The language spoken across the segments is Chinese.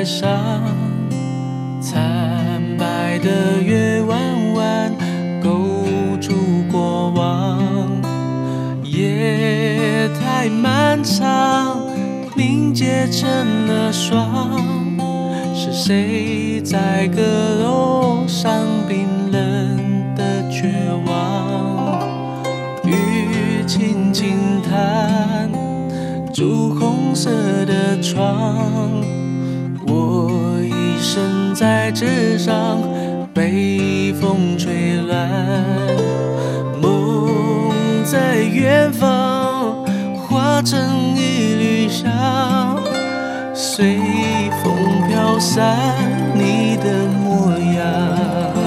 上，惨白的月弯弯勾住过往。夜太漫长，凝结成了霜。是谁在阁楼上冰冷的绝望？雨轻轻弹，朱红色的窗。我一生在纸上，被风吹乱。梦在远方，化成一缕香，随风飘散你的模样。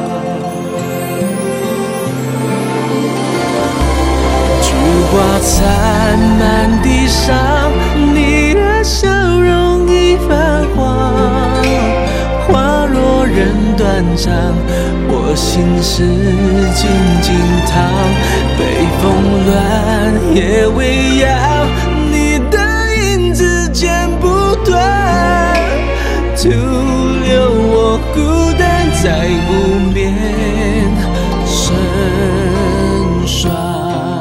菊花残满地上，你的笑容已泛黄。花若人断肠，我心事静静躺。北风乱，夜未央，你的影子剪不断，徒留我孤单在湖面成双。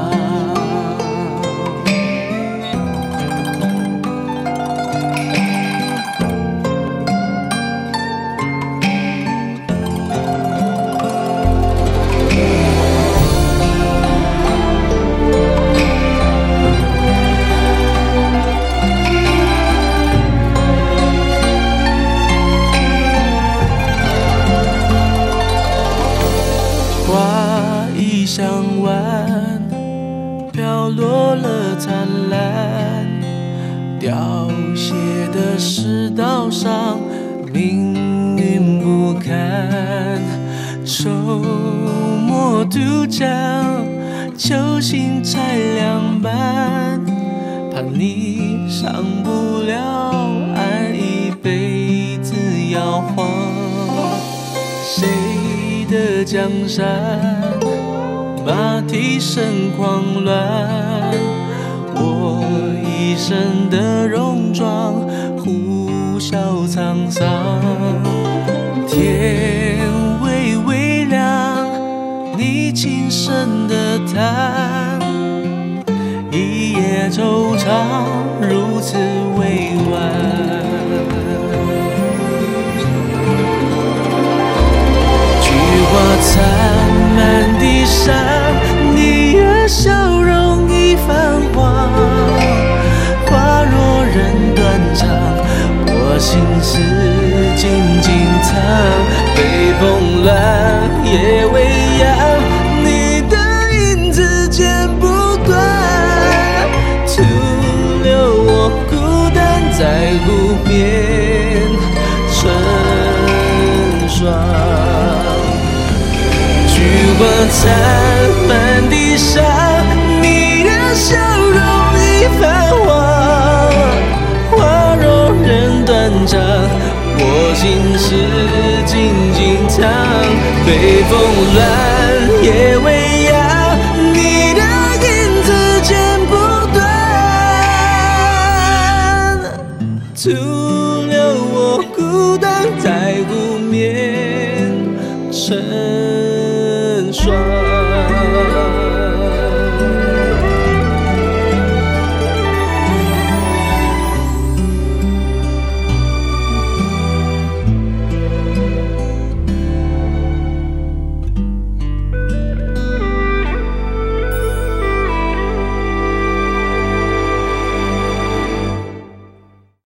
花已香完，飘落了灿烂，凋谢的世道上，命运不堪。周末渡江，球星才两半，怕你上不了岸，一辈子摇晃。谁的江山，马蹄声狂乱，我一生的戎装，呼啸沧桑。天微微亮，你轻声的叹，一夜惆怅，如此委婉。花残满地上，你的笑容已泛黄。花若人断肠，我心事静静藏。北风乱，夜未央，你的影子剪不断，徒留我孤单在湖边成双。菊花残满地上，你的笑容已泛黄。花若人断肠，我心事静静藏。北风乱，夜未